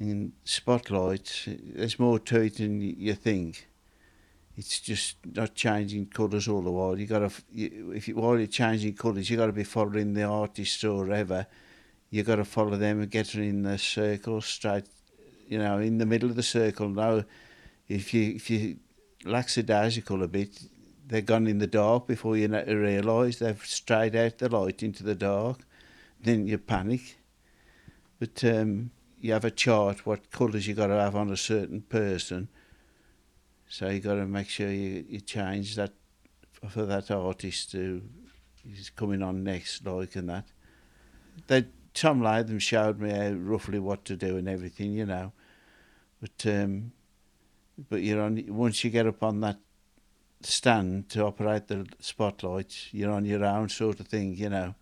In spotlights, there's more to it than you think. It's just not changing colours all the while. While you're changing colours, you got to be following the artist or whatever. You got to follow them and get her in the circle straight. In the middle of the circle. Now, if you lackadaisical a bit, they're gone in the dark before you realise they've strayed out the light into the dark. Then you panic. But you have a chart what colours you got to have on a certain person. So you got to make sure you change that for that artist who is coming on next, like and that. Tom Latham showed me roughly what to do and everything. But you're on once you get up on that stand to operate the spotlights, you're on your own sort of thing.